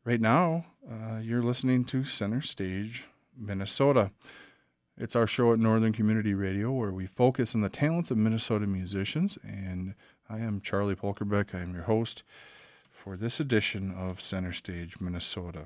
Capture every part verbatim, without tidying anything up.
Right now, uh, you're listening to Center Stage, Minnesota. It's our show at Northern Community Radio where we focus on the talents of Minnesota musicians, and I am Charlie Polkerbeck. I am your host for this edition of Center Stage, Minnesota.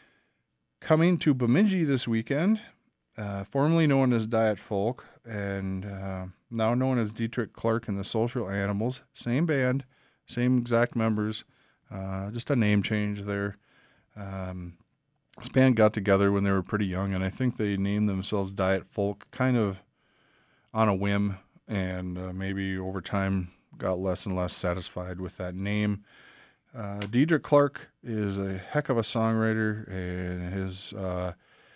Coming to Bemidji this weekend, uh, formerly known as Diet Folk, and uh, now known as Dietrich Clark and the Social Animals. Same band, same exact members, uh, just a name change there. Um, this band got together when they were pretty young, and I think they named themselves Diet Folk kind of on a whim, and uh, maybe over time got less and less satisfied with that name. Uh, Dietrich Clark is a heck of a songwriter, and his uh,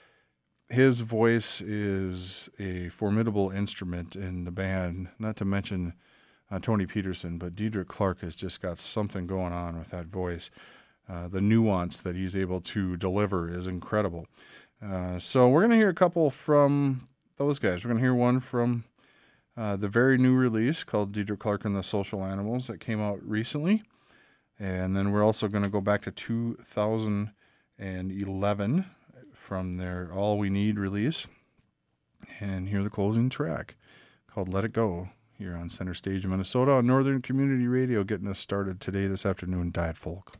his voice is a formidable instrument in the band, not to mention uh, Tony Peterson, but Dietrich Clark has just got something going on with that voice. Uh, the nuance that he's able to deliver is incredible. Uh, so we're going to hear a couple from those guys. We're going to hear one from uh, the very new release called Dietrich Clark and the Social Animals that came out recently. And then we're also going to go back to two thousand eleven from their All We Need release and hear the closing track called Let It Go here on Center Stage, Minnesota on Northern Community Radio, getting us started today this afternoon, Diet Folk.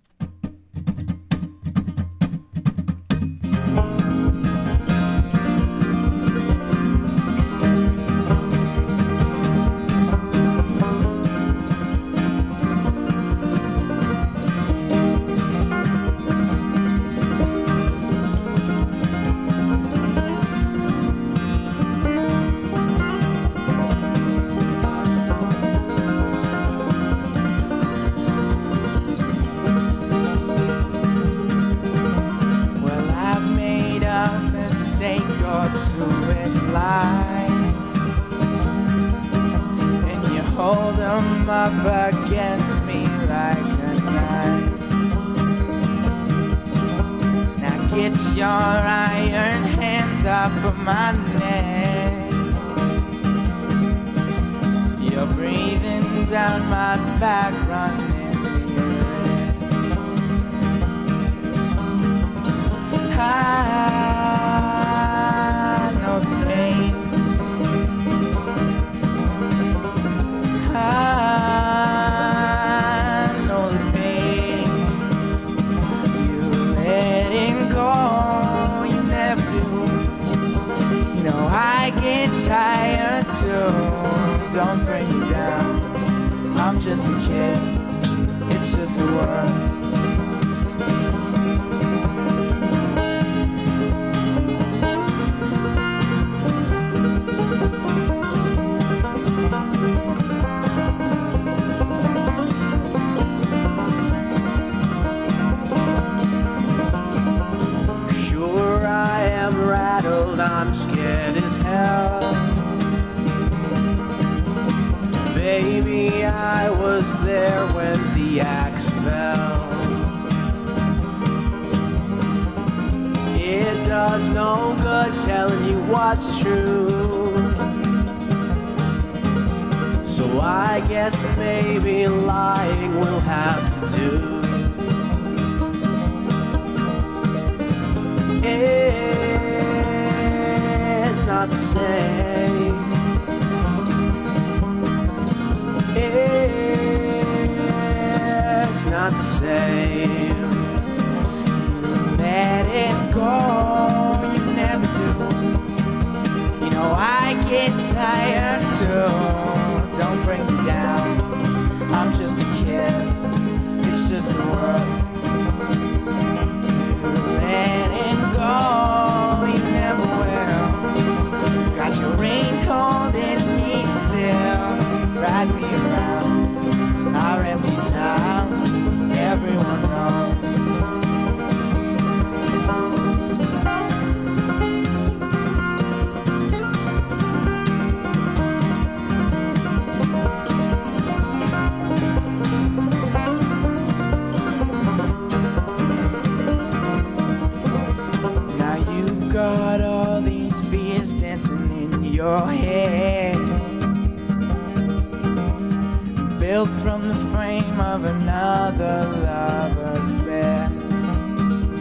Built from the frame of another lover's bed.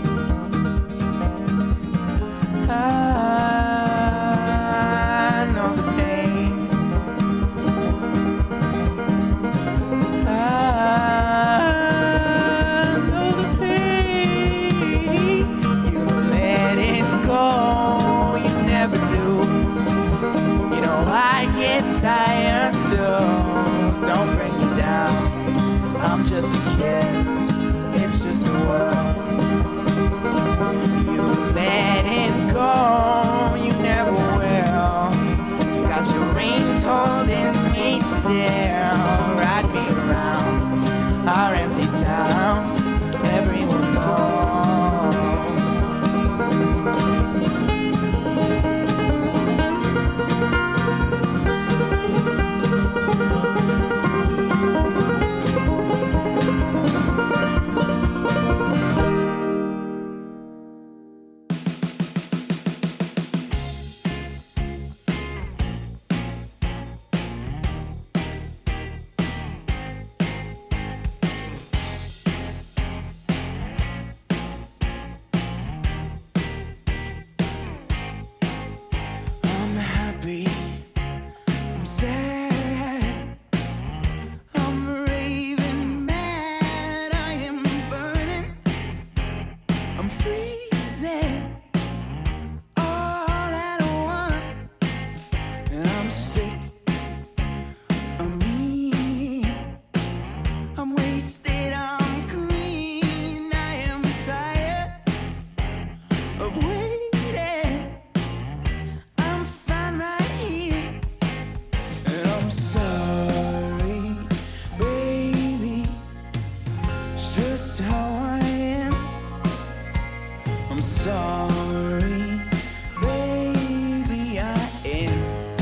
I'm sorry, baby, I am.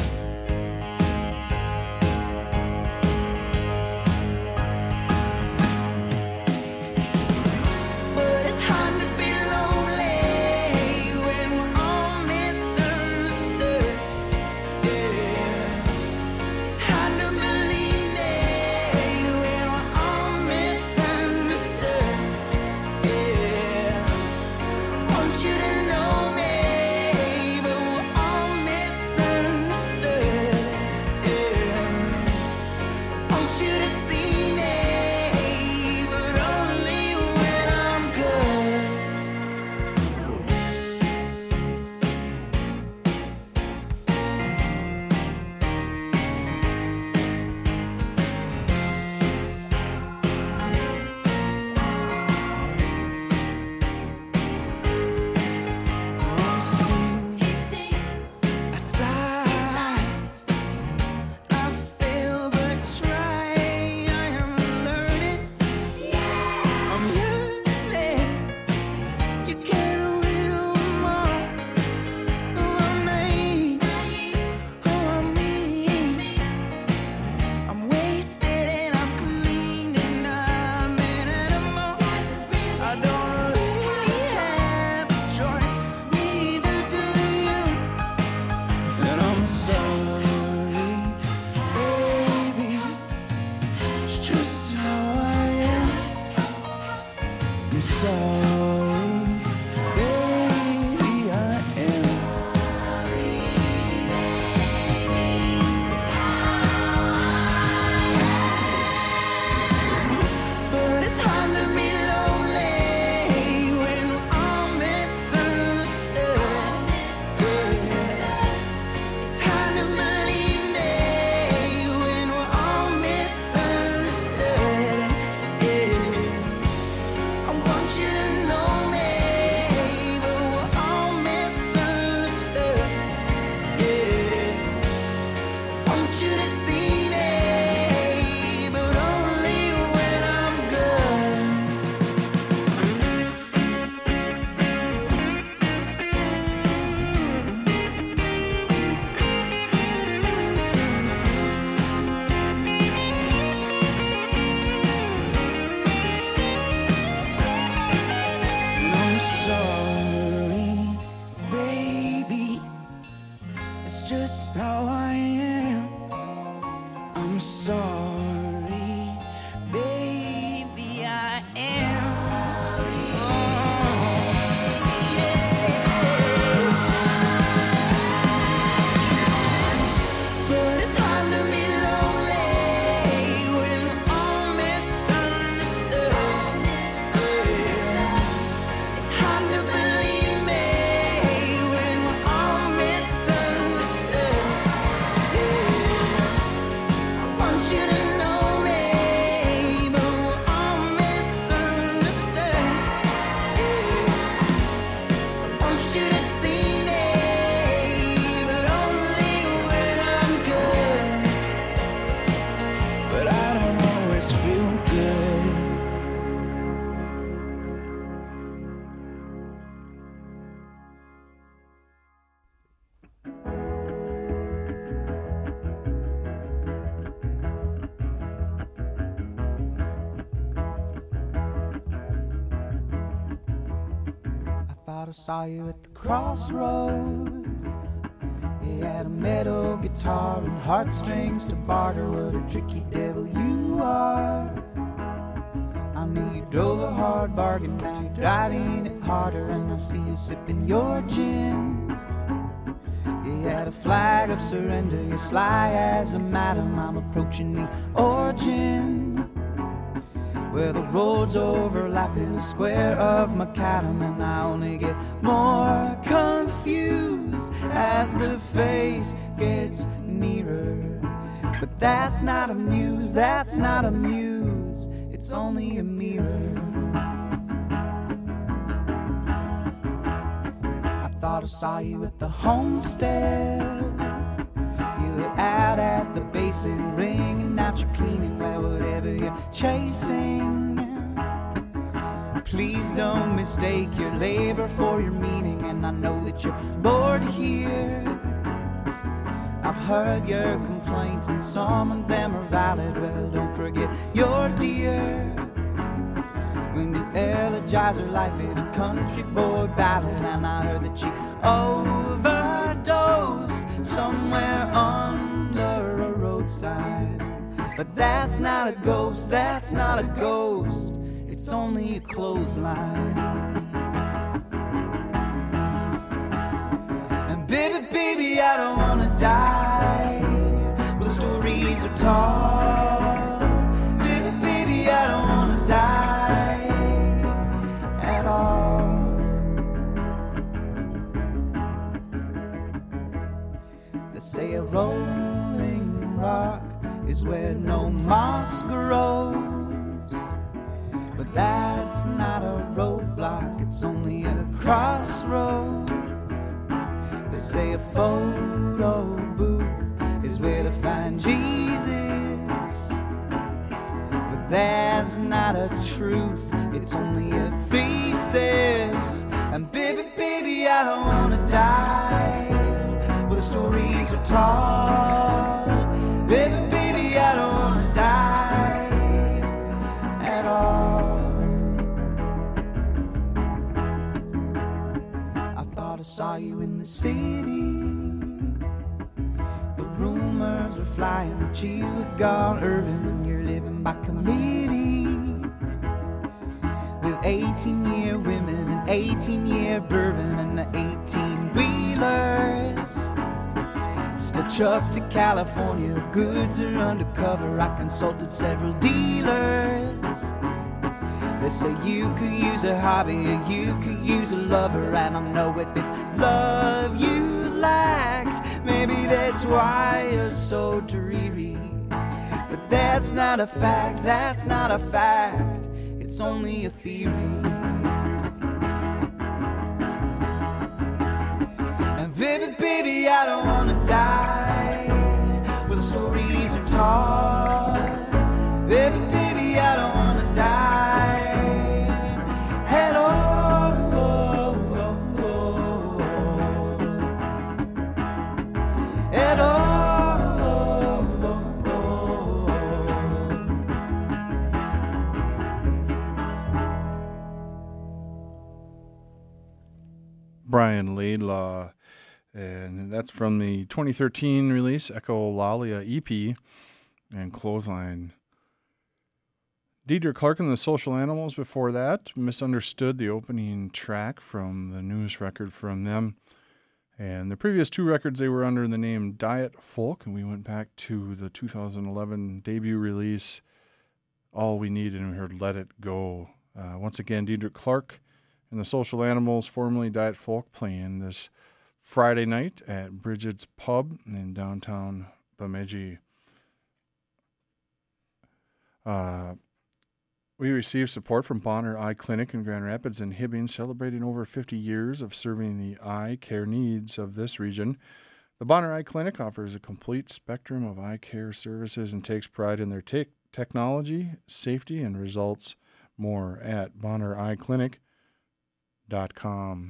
But it's hard to be lonely when we're all misunderstood. Yeah, it's hard to believe me when we're all misunderstood. Yeah, want you to know me, but we're all misunderstood. Yeah, want you to see me, but only when I'm good. I sing, I sigh, I feel betrayed. I am learning, I'm yearning. You can't win 'em all. Oh, I'm naive, oh, I'm mean. I'm wasted and I'm clean and I'm an animal. I don't really have a choice, neither do you. And I'm sorry, baby, it's just how I am. I'm sorry, baby, I am. But it's hard to be lonely when we're all misunderstood. Yeah, it's hard to believe me when we're all misunderstood. Yeah, I want you to know me, but we're all misunderstood. Yeah, want you to see me, but only when I'm good. And I'm sorry, baby, it's just how I am. I'm sorry, baby, I am. Oh, yeah. But it's hard to be lonely when we're all misunderstood. Yeah, it's hard to believe me when we're all misunderstood. Yeah, I want you to know me, but we're all misunderstood. Yeah, I want you to see me, but only when I'm good. But I don't always feel good. I thought I saw you at the crossroads. You had a metal guitar and heartstrings to barter. What a tricky devil you are. I knew you drove a hard bargain, now you're driving it harder. And I see you sipping your gin. You had a flag of surrender, you're sly as a madam. I'm approaching the origin, where the roads overlap in a square of macadam. And I only get more confused as the face gets nearer. But that's not a muse, that's not a muse, it's only a mirror. I thought I saw you at the homestead. You were out at the basin, wringing out your cleaning. Well, whatever you're chasing, please don't mistake your labor for your meaning. And I know that you're bored here. I've heard your complaints and some of them are valid. Well, don't forget your dear when you elegize her life in a country boy ballad. And I heard that she overdosed somewhere under a roadside. But that's not a ghost, that's not a ghost, it's only a clothesline. And baby, baby, I don't wanna die. Well, the stories are tall. Baby, baby, I don't wanna die at all. They say a rolling rock is where no moss grows, but that's not a roadblock, it's only a crossroads. They say a photo booth is where to find Jesus, but that's not a truth, it's only a thesis. And baby, baby, I don't wanna die. Well, the stories are tall. Baby, baby, I don't wanna die at all. I thought I saw you in the city. The rumors were flying that you had gone urban and you're living by committee with eighteen-year women and eighteen-year bourbon and the eighteen-wheelers. Still trucked to California, the goods are undercover. I consulted several dealers. They say you could use a hobby or you could use a lover. And I know if it's love you lack, maybe that's why you're so dreary. But that's not a fact, that's not a fact, it's only a theory. And baby, baby, I don't wanna die. Well, the stories are tall. Baby, baby, I don't wanna die at all. At all. Brian Laidlaw, and that's from the twenty thirteen release Echolalia E P and Clothesline. Deidre Clark and the Social Animals before that. Misunderstood, the opening track from the news record from them. And the previous two records, they were under the name Diet Folk, and we went back to the two thousand eleven debut release, All We Need, and we heard Let It Go. Uh, once again, Deidre Clark and the Social Animals, formerly Diet Folk, playing this Friday night at Bridget's Pub in downtown Bemidji. Uh, we received support from Bonner Eye Clinic in Grand Rapids and Hibbing, celebrating over fifty years of serving the eye care needs of this region. The Bonner Eye Clinic offers a complete spectrum of eye care services and takes pride in their te- technology, safety, and results. More at bonner eye clinic dot com.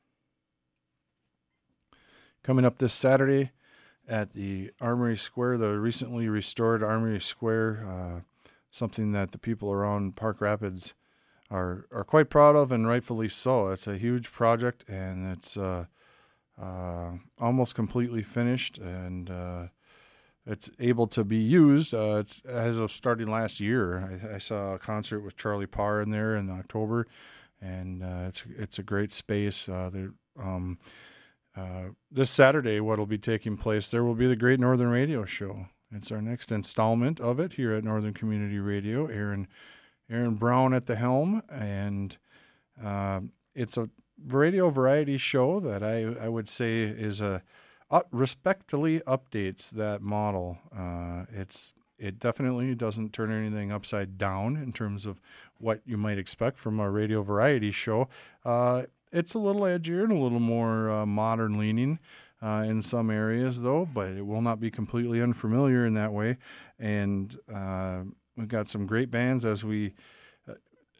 Coming up this Saturday at the Armory Square, the recently restored Armory Square, uh, something that the people around Park Rapids are are quite proud of, and rightfully so. It's a huge project, and it's uh, uh, almost completely finished, and uh, it's able to be used. Uh, it's as of starting last year. I, I saw a concert with Charlie Parr in there in October, and uh, it's it's a great space. Uh, there. Um, Uh, this Saturday, what will be taking place, there will be the Great Northern Radio Show. It's our next installment of it here at Northern Community Radio. Aaron Aaron Brown at the helm, and uh, it's a radio variety show that I, I would say is a uh, respectfully updates that model. Uh, it's it definitely doesn't turn anything upside down in terms of what you might expect from a radio variety show. Uh, It's a little edgier and a little more uh, modern leaning uh, in some areas, though, but it will not be completely unfamiliar in that way. And uh, we've got some great bands as we uh,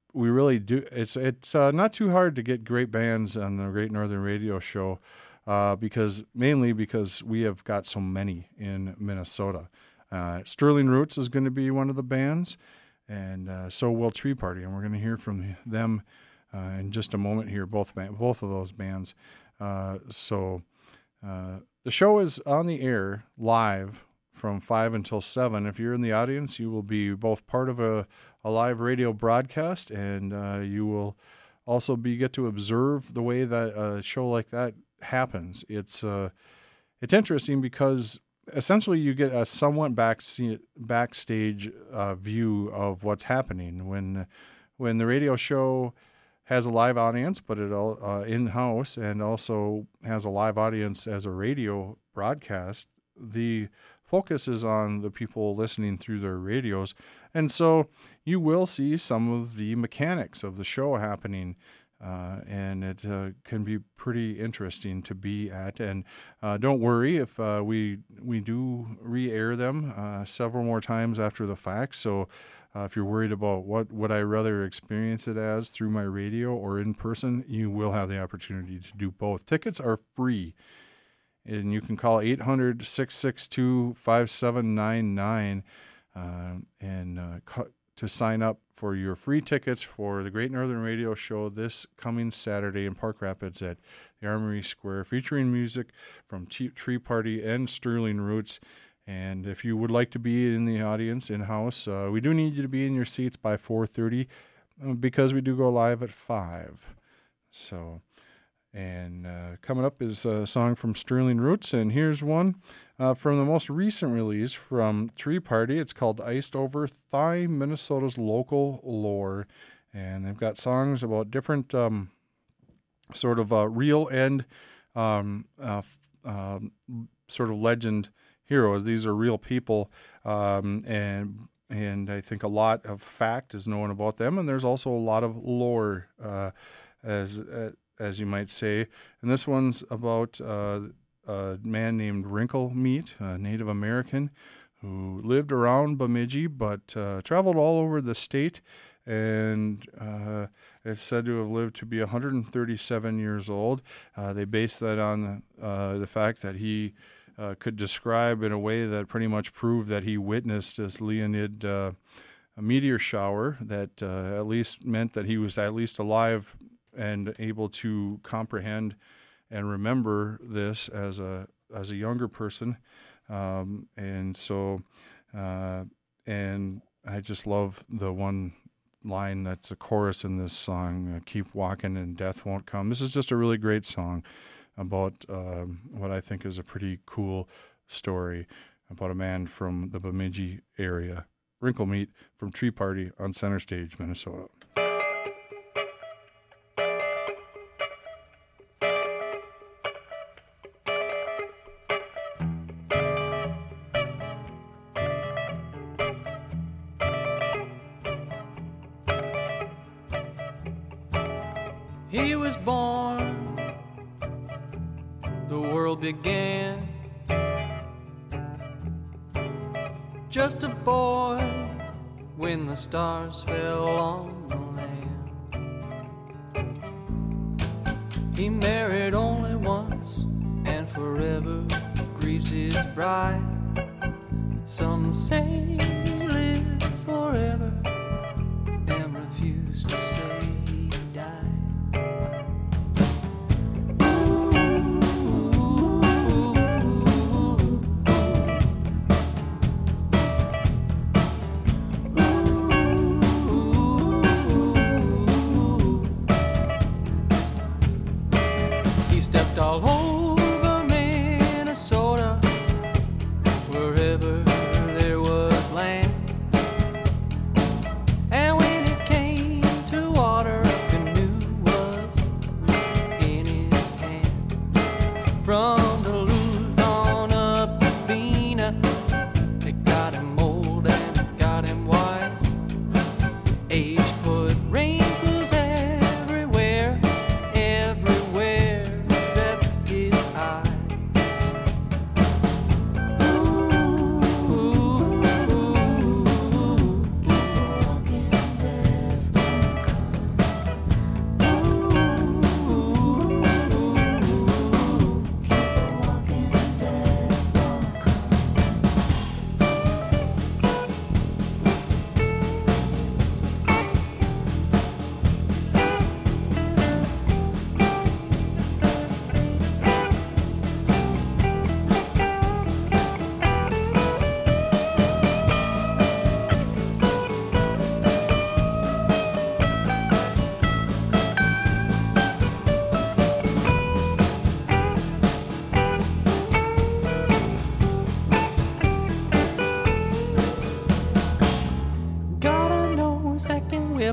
we really do. It's it's uh, not too hard to get great bands on the Great Northern Radio Show, uh, because mainly because we have got so many in Minnesota. Uh, Sterling Roots is going to be one of the bands, and uh, so will Tree Party, and we're going to hear from them uh, in just a moment here. Both band, both of those bands. Uh, so uh, the show is on the air live from five until seven. If you're in the audience, you will be both part of a, a live radio broadcast, and uh, you will also be get to observe the way that a show like that happens. It's uh, it's interesting because essentially you get a somewhat back backstage uh, view of what's happening when when the radio show has a live audience, but it all uh, in-house, and also has a live audience as a radio broadcast. The focus is on the people listening through their radios, and so you will see some of the mechanics of the show happening, uh, and it uh, can be pretty interesting to be at. And uh, don't worry if uh, we we do re-air them uh, several more times after the fact. So uh, if you're worried about what would I rather experience it as through my radio or in person, you will have the opportunity to do both. Tickets are free. And you can call eight hundred, six six two, five seven nine nine uh, and uh, cu- to sign up for your free tickets for the Great Northern Radio Show this coming Saturday in Park Rapids at the Armory Square, featuring music from T- Tree Party and Sterling Roots. And if you would like to be in the audience in-house, uh, we do need you to be in your seats by four thirty uh, because we do go live at five. So... And uh, coming up is a song from Sterling Roots, and here's one uh, from the most recent release from Tree Party. It's called Iced Over, Thigh, Minnesota's Local Lore, and they've got songs about different um, sort of uh, real and um, uh, uh, sort of legend heroes. These are real people, um, and and I think a lot of fact is known about them, and there's also a lot of lore uh, as uh, as you might say. And this one's about uh, a man named Wrinkle Meat, a Native American who lived around Bemidji but uh, traveled all over the state, and uh, is said to have lived to be one hundred thirty-seven years old. Uh, they base that on uh, the fact that he uh, could describe in a way that pretty much proved that he witnessed this Leonid uh, a meteor shower that uh, at least meant that he was at least alive and able to comprehend and remember this as a as a younger person, um, and so uh, and I just love the one line that's a chorus in this song: uh, "Keep walking and death won't come." This is just a really great song about um, what I think is a pretty cool story about a man from the Bemidji area. Wrinkle Meat from Tree Party on Center Stage, Minnesota. He was born, the world began, just a boy when the stars fell on the land. He married only once and forever grieves his bride. Some say he lives forever and refuse to say he died. Stepped all over Minnesota, wherever there was land. And when it came to water, a canoe was in his hand. From Duluth on up to Bena, it got him old and it got him wise. Age put wrinkles everywhere, everywhere.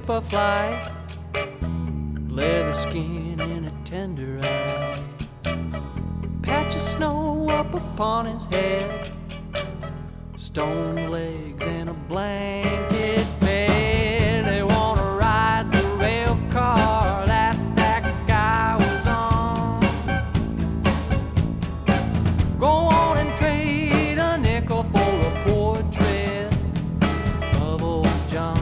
a fly, leather skin and a tender eye, patch of snow up upon his head, stone legs and a blanket bed. They wanna ride the rail car that that guy was on. Go on and trade a nickel for a portrait of old John.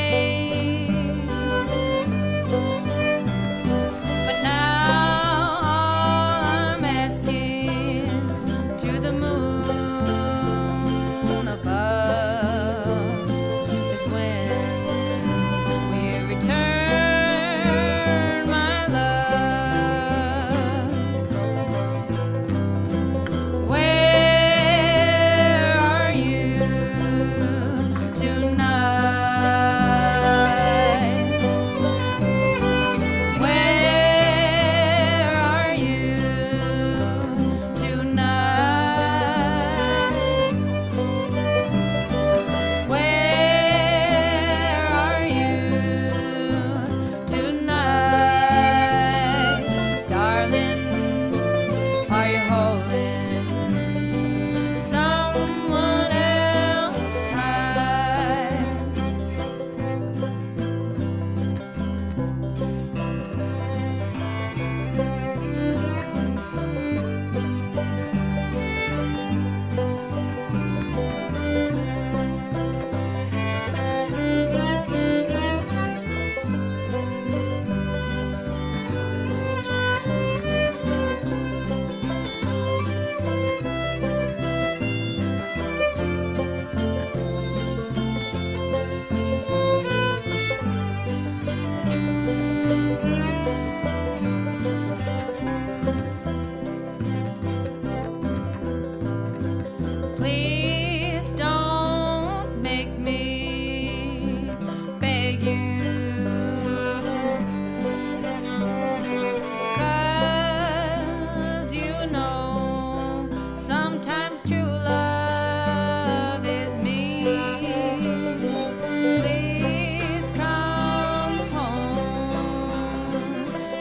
But now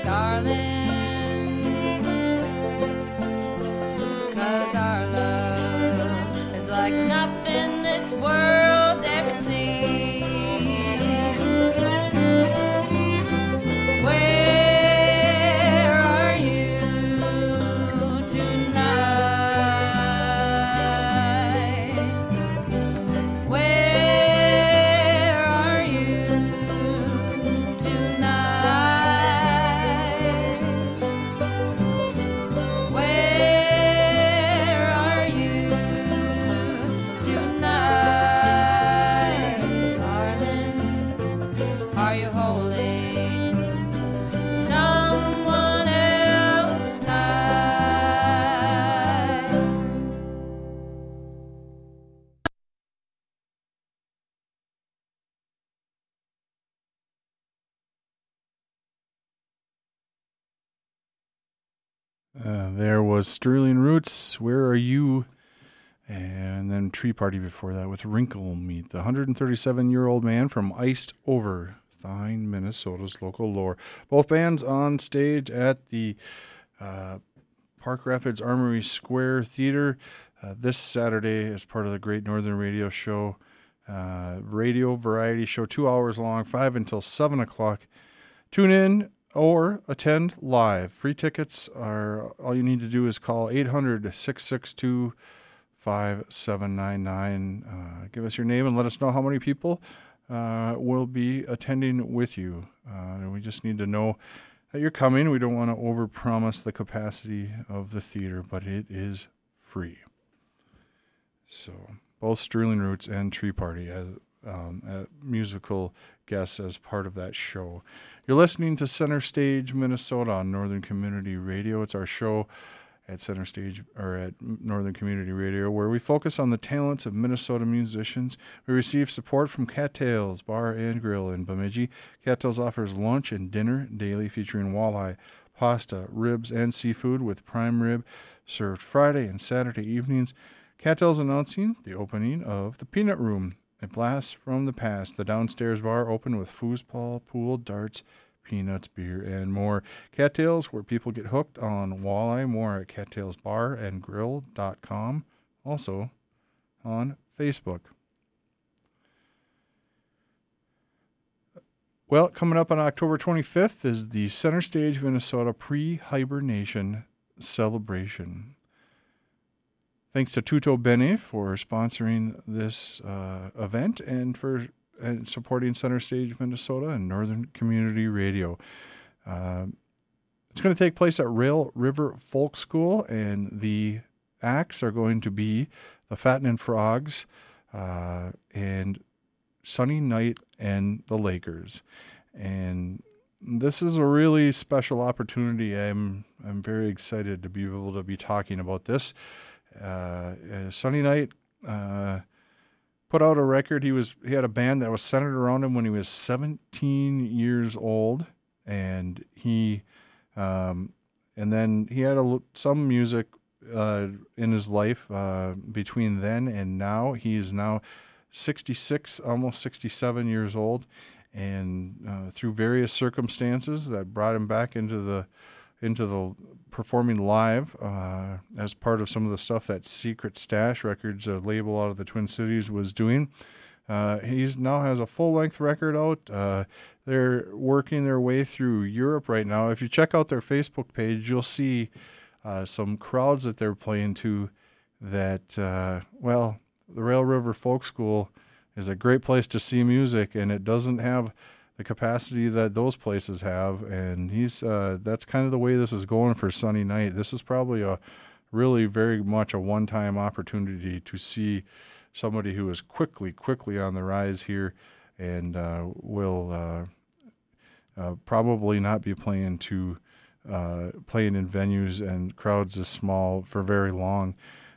darling, 'cause our love is like nothing this world's ever seen. Where are you tonight? Where are you tonight? Where are you tonight, darling? Are you holding someone else tight? Uh, there was Sterling Roots, Where Are You? And then Tree Party before that with Wrinkle Meat, the one hundred thirty-seven-year-old man from Iced Over, Thine, Minnesota's local lore. Both bands on stage at the uh, Park Rapids Armory Square Theater uh, this Saturday as part of the Great Northern Radio Show. Uh, radio variety show, two hours long, five until seven o'clock. Tune in or attend live. Free tickets are, all you need to do is call eight hundred, six six two, five seven nine nine. Uh, give us your name and let us know how many people uh, will be attending with you. Uh, we just need to know that you're coming. We don't want to overpromise the capacity of the theater, but it is free. So both Sterling Roots and Tree Party as um, uh, musical guests as part of that show. You're listening to Center Stage Minnesota on Northern Community Radio. It's our show at Center Stage or at Northern Community Radio where we focus on the talents of Minnesota musicians. We receive support from Cattails Bar and Grill in Bemidji. Cattails offers lunch and dinner daily featuring walleye, pasta, ribs, and seafood with prime rib served Friday and Saturday evenings. Cattails announcing the opening of the Peanut Room, a blast from the past. The downstairs bar open with foosball, pool, darts, peanuts, beer, and more. Cattails, where people get hooked on walleye. More at cattails bar and grill dot com. Also on Facebook. Well, coming up on October twenty-fifth is the Center Stage Minnesota Pre-Hibernation Celebration. Thanks to Tuto Bene for sponsoring this uh, event and for and supporting Center Stage Minnesota and Northern Community Radio. Uh, it's going to take place at Rail River Folk School, and the acts are going to be the Fattening Frogs uh, and Sunny Night and the Lakers. And this is a really special opportunity. I'm I'm very excited to be able to be talking about this. Uh, Sunny Night uh, put out a record. He was he had a band that was centered around him when he was seventeen years old, and he um, and then he had a, some music uh, in his life uh, between then and now. He is now sixty-six, almost sixty-seven years old, and uh, through various circumstances that brought him back into the into the performing live uh, as part of some of the stuff that Secret Stash Records, a label out of the Twin Cities, was doing. Uh, he's now has a full-length record out. Uh, they're working their way through Europe right now. If you check out their Facebook page, you'll see uh, some crowds that they're playing to that, uh, well, the Rail River Folk School is a great place to see music, and it doesn't have the capacity that those places have, and he's uh, that's kind of the way this is going for Sunny Night. This is probably a really very much a one-time opportunity to see somebody who is quickly, quickly on the rise here, and uh, will uh, uh, probably not be playing to uh, playing in venues and crowds this small for very long.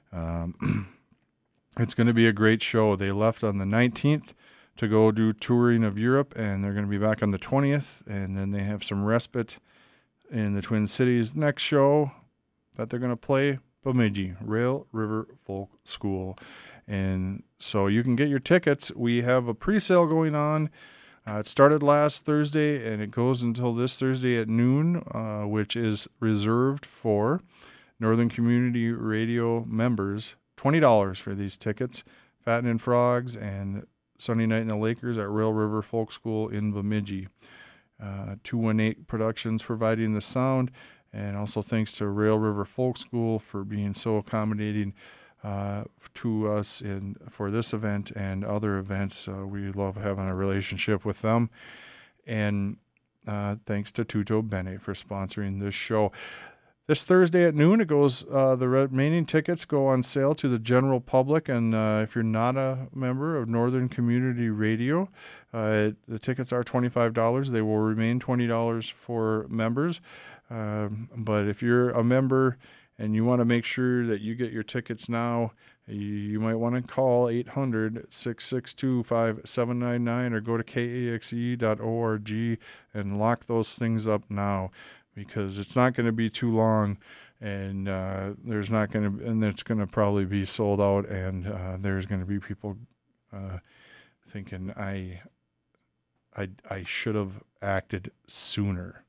Um, it's going to be a great show. They left on the nineteenth. To go do touring of Europe, and they're going to be back on the twentieth, and then they have some respite in the Twin Cities. Next show that they're going to play, Bemidji, Rail River Folk School. And so you can get your tickets. We have a pre-sale going on Uh, it started last Thursday, and it goes until this Thursday at noon, uh, which is reserved for Northern Community Radio members. twenty dollars for these tickets. Fattening Frogs and Sunday Night in the Lakers at Rail River Folk School in Bemidji. Uh, two one eight Productions providing the sound, and also thanks to Rail River Folk School for being so accommodating uh, to us in for this event and other events. Uh, we love having a relationship with them. And uh, thanks to Tuto Bene for sponsoring this show. This Thursday at noon, it goes. Uh, the remaining tickets go on sale to the general public, and uh, if you're not a member of Northern Community Radio, uh, the tickets are twenty-five dollars. They will remain twenty dollars for members. Um, but if you're a member and you want to make sure that you get your tickets now, you, you might want to call eight hundred, six six two, five seven nine nine or go to K A X E dot org and lock those things up now, because it's not going to be too long, and uh, there's not going to, and it's going to probably be sold out, and uh, there's going to be people uh, thinking I, I, I should have acted sooner.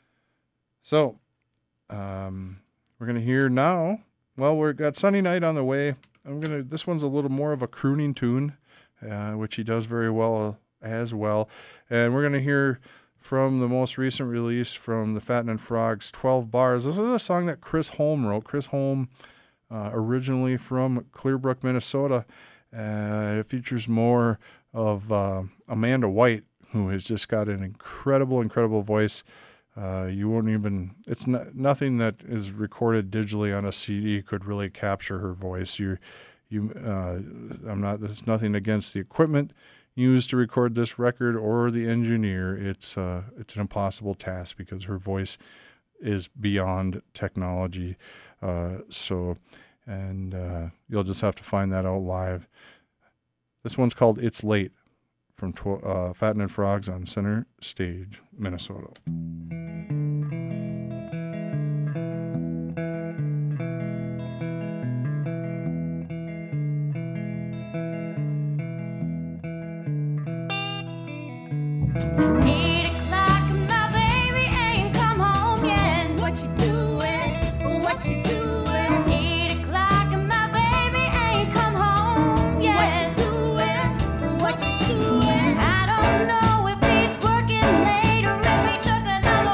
So, um, we're going to hear now. Well, we've got Sunny Night on the way. I'm gonna. This one's a little more of a crooning tune, uh, which he does very well as well, and we're going to hear from the most recent release from the Fattening Frogs, twelve Bars. This is a song that Chris Holm wrote. Chris Holm, uh, originally from Clearbrook, Minnesota. Uh, it features more of uh, Amanda White, who has just got an incredible, incredible voice. Uh, you won't even, it's not, nothing that is recorded digitally on a C D could really capture her voice. You're, you, uh, I'm not, there's nothing against the equipment used to record this record or the engineer. It's uh, it's an impossible task because her voice is beyond technology. Uh, so, and uh, you'll just have to find that out live. This one's called "It's Late" from tw- uh, Fattening Frogs on Center Stage, Minnesota. Eight o'clock, my baby ain't come home yet. What you doing? What you doing? Eight o'clock, my baby ain't come home yet. What you doing? What you doing? I don't know if he's working late or if he took another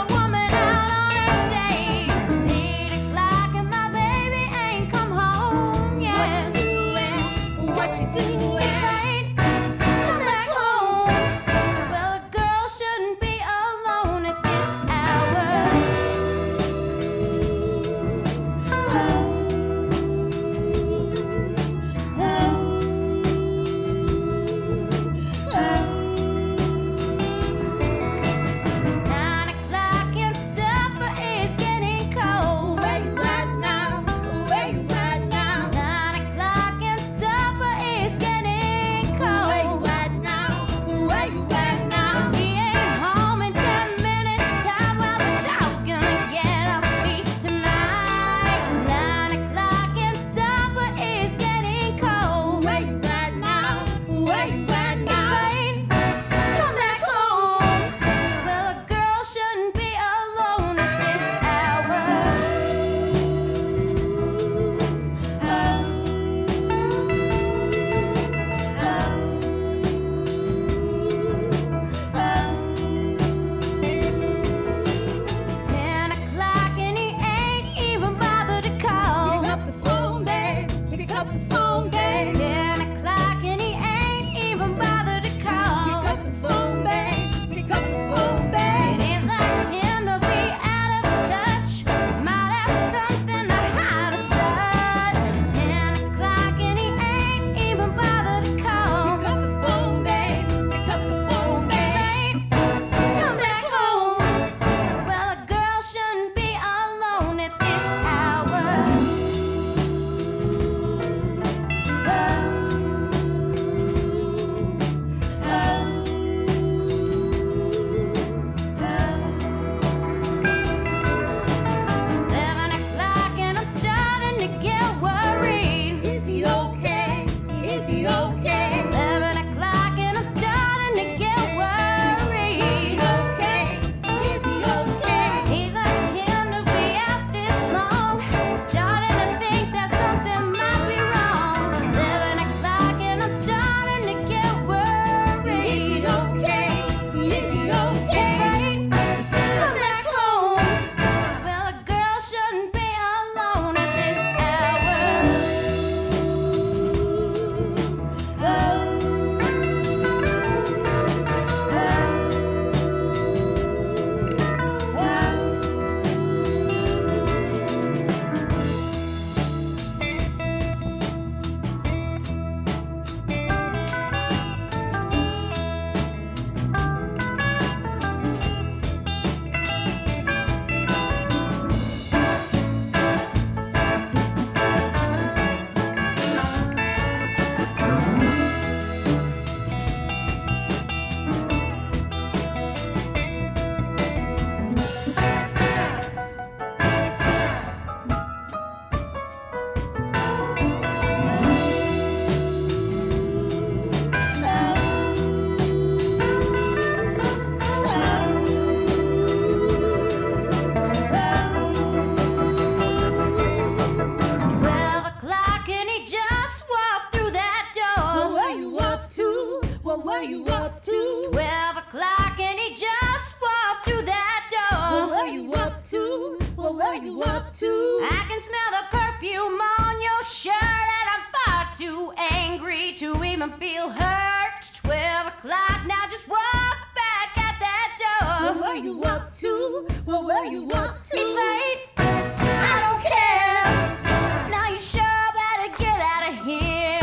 are you up to? I can smell the perfume on your shirt, and I'm far too angry to even feel hurt. It's twelve o'clock now, just walk back out that door. What were you up to? What were you up to? It's late, I don't care. Now you sure better get out of here.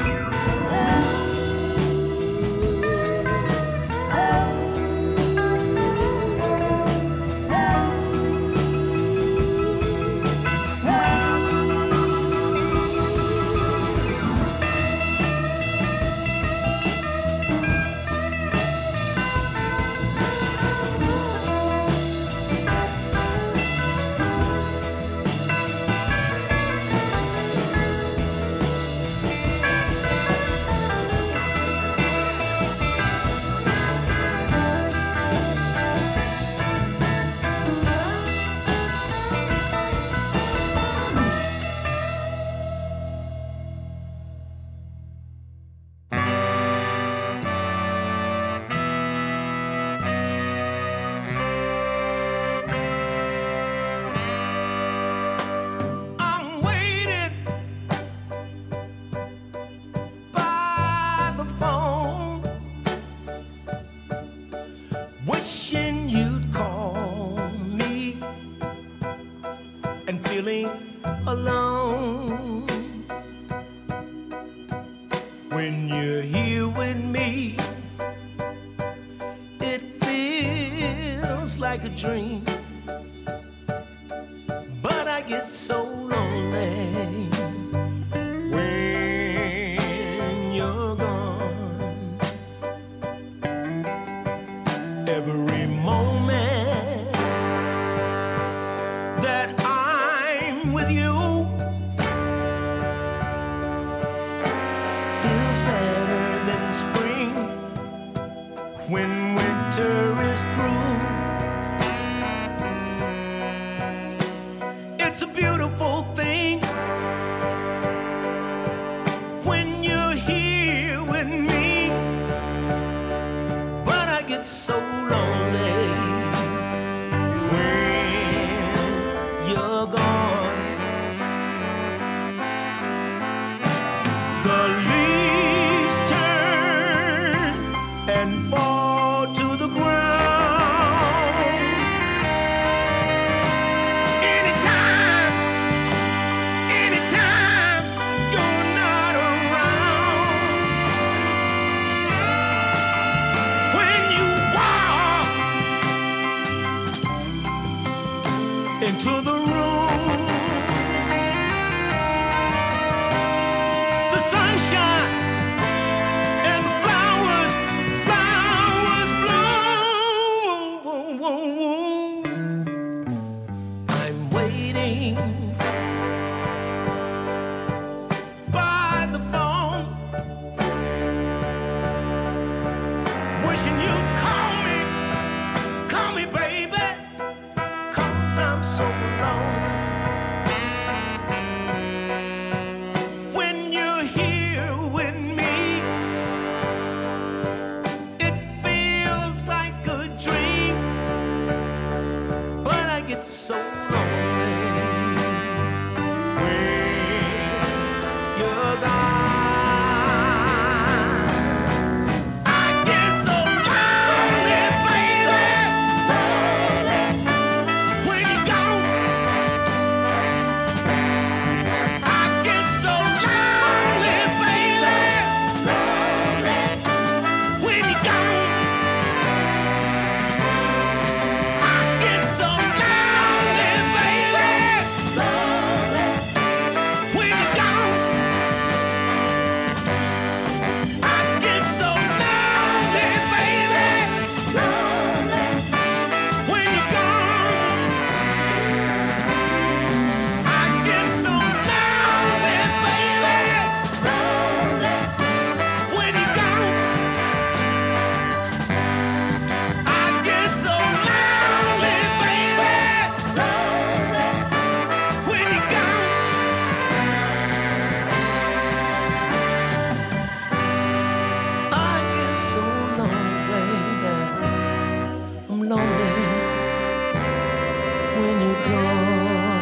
When you're here with me, it feels like a dream, but I get so lonely when you're gone. Every moment that I'm with you feels better than spring when winter is through. It's a beautiful thing when you're here with me, but I get so lonely when you're gone. The leaves turn and fall to the ground. Anytime, anytime you're not around. When you walk into the room, the sunshine and the flowers, flowers bloom. I'm waiting by the phone, wishing you'd call me, call me baby, 'cause I'm so alone. When you're here with me, it feels like a dream, but I get so lonely when you're gone. I get so lonely, baby, when you're gone. I get so lonely, baby, when you're gone. I get so lonely, baby, when you're gone. I get so lonely, baby, when you're gone. I get so lonely, baby, when you're gone. I get so lonely, baby, when you're gone. I get so lonely, baby. I'm lonely when you're gone.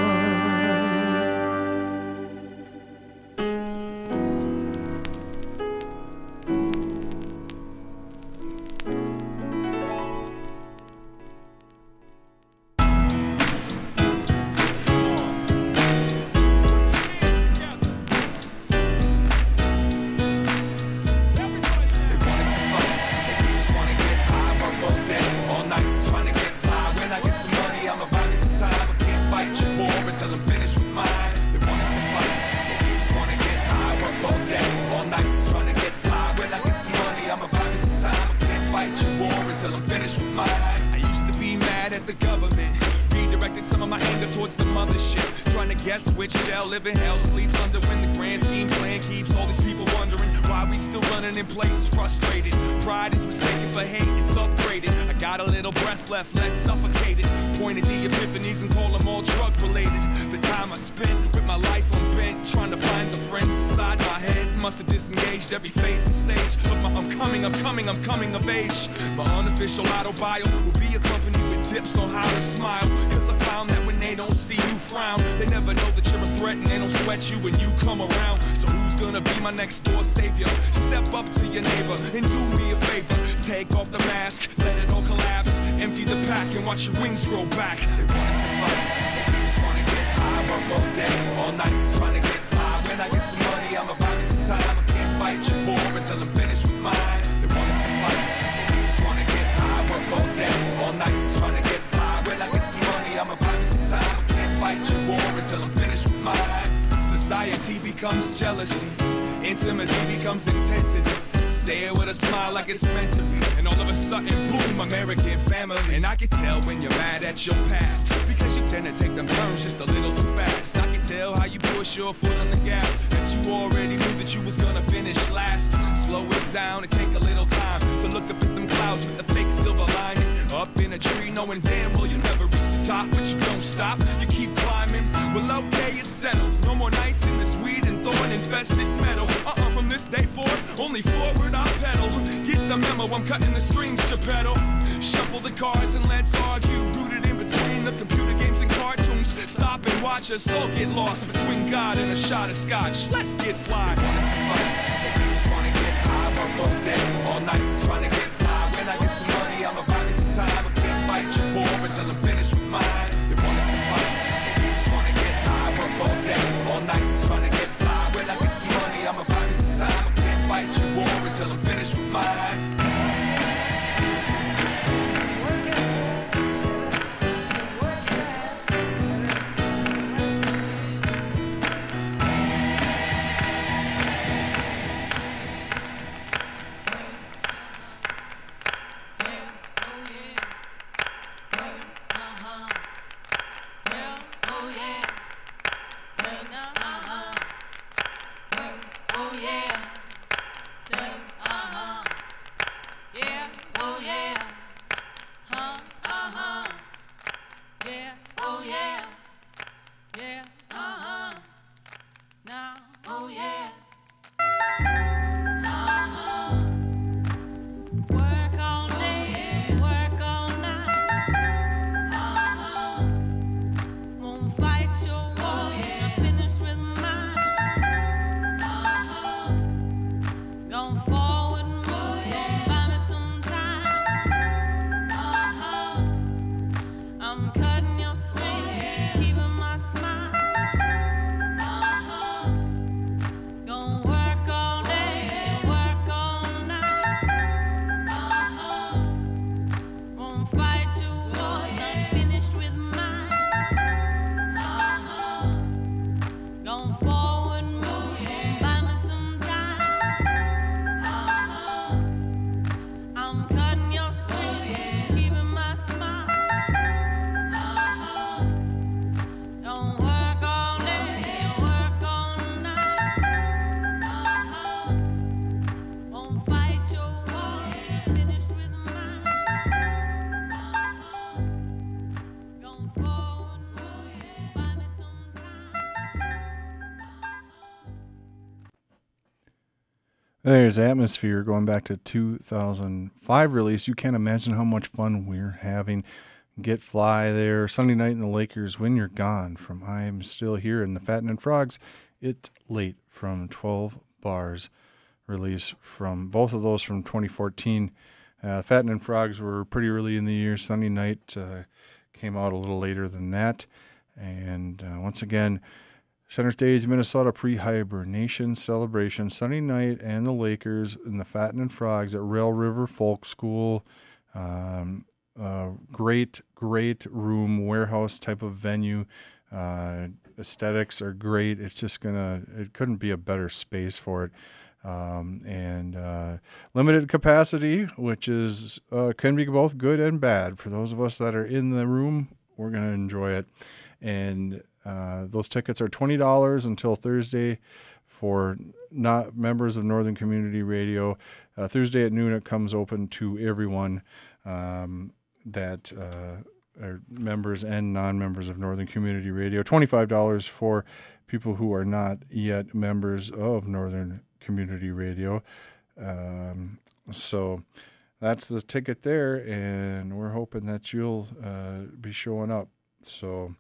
the government. Redirected some of my anger towards the mothership. Trying to guess which shell live in hell sleeps under when the grand scheme plan keeps all these people wondering why we still running in place, frustrated. Pride is mistaken for hate, it's upgraded. I got a little breath left, less suffocated. Pointed the epiphanies and call them all drug related. The time I spent with my life on bent, trying to find the friends inside my head. Must have disengaged every phase and stage of my I'm coming, I'm coming, I'm coming of age. My unofficial autobio will be accompanied with tips on how to smile. Cause I found that when they don't see you frown, they never know that you're a threat and they don't sweat you when you come around. So who's gonna be my next door savior? Step up to your neighbor and do me a favor. Take off the mask, let it all collapse. Empty the pack and watch your wings grow back. They want us to fight, they just wanna get high. Work all day, all night, trying to get fly. When I get some money, I'ma buy me some time. I can't fight your war until I'm finished with mine. They want us to fight, they just wanna get high. Work all day, all night, trying to get fly. When I get some money, I'ma buy me some time. I can't fight your war until I'm finished with mine. Society becomes jealousy, intimacy becomes intensity. Say it with a smile like it's meant to be. And all of a sudden, boom, American family. And I can tell when you're mad at your past, because you tend to take them turns just a little too fast. I can tell how you push your foot on the gas, that you already knew that you was gonna finish last. Slow it down and take a little time to look up at them clouds with the fake silver lining. Up in a tree knowing damn well you'll never reach the top, but you don't stop, you keep climbing. Well, okay, it's settled. No more nights in this weed and thorn infested metal. Uh-uh, from this day forth, only forward I pedal. Get the memo, I'm cutting the strings to pedal. Shuffle the cards and let's argue. Rooted in between the computer games and cartoons. Stop and watch us all get lost between God and a shot of scotch. Let's get fly. They want us to fight, they just wanna get high. Work all day, all night, trying to get fly. When I get some money, I'ma buy me some time. I can't fight your war until I'm finished with mine. They want us to fight, they just wanna get high. Work all day, all night, trying to get fly. When I get some money, I'ma buy me some time. I can't fight your war until I'm finished with mine. There's Atmosphere going back to two thousand five release. You can't imagine how much fun we're having. Get Fly there. Sunday Night in the Lakers, When You're Gone from I'm Still Here. And the Fatten and Frogs, It Late from twelve Bars release from both of those from twenty fourteen. Uh, Fatten and Frogs were pretty early in the year. Sunday Night uh, came out a little later than that. And uh, once again, Center Stage, Minnesota Pre-Hibernation Celebration, Sunday Night and the Lakers and the Fatten and Frogs at Rail River Folk School. Um, uh, great, great room, warehouse type of venue. Uh, aesthetics are great. It's just going to, it couldn't be a better space for it. Um, and uh, limited capacity, which is uh, can be both good and bad. For those of us that are in the room, we're going to enjoy it. And uh, those tickets are twenty dollars until Thursday for not members of Northern Community Radio. Uh, Thursday at noon, it comes open to everyone um, that uh, are members and non-members of Northern Community Radio. twenty-five dollars for people who are not yet members of Northern Community Radio. Um, so that's the ticket there, and we're hoping that you'll uh, be showing up. So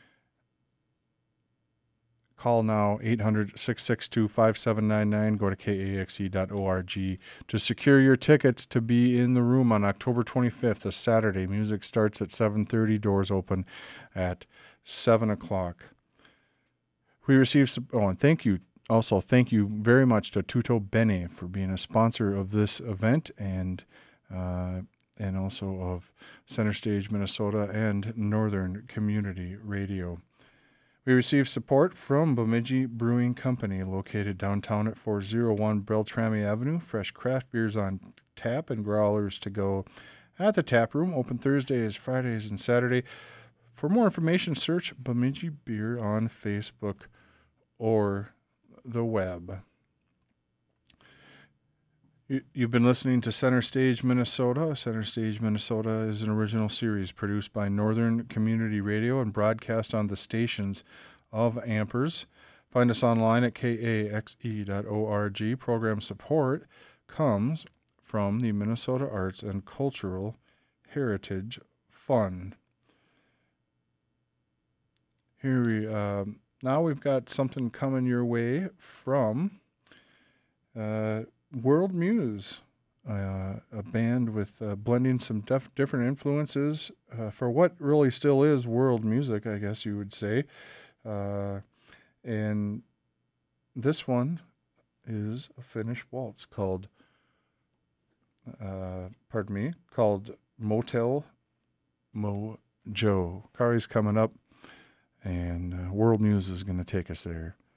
call now, eight hundred, six six two, five seven nine nine. Go to K A X E dot org to secure your tickets to be in the room on October twenty-fifth, a Saturday. Music starts at seven thirty, doors open at seven o'clock. We received some, oh, and thank you. Also, thank you very much to Tutto Bene for being a sponsor of this event, and uh, and also of Center Stage Minnesota and Northern Community Radio. We received support from Bemidji Brewing Company, located downtown at four oh one Beltrami Avenue. Fresh craft beers on tap and growlers to go at the tap room. Open Thursdays, Fridays, and Saturday. For more information, search Bemidji Beer on Facebook or the web. You, you've been listening to Center Stage Minnesota. Center Stage Minnesota is an original series produced by Northern Community Radio and broadcast on the stations of Ampers. Find us online at K A X E dot org. Program support comes from the Minnesota Arts and Cultural Heritage Fund. Here we um, Now we've got something coming your way from uh, World Muse, uh, a band with uh, blending some def- different influences uh, for what really still is world music, I guess you would say. Uh, and this one is a Finnish waltz called, uh, pardon me, called Motel Mojo. Kari's coming up. And uh, World Muse is going to take us there.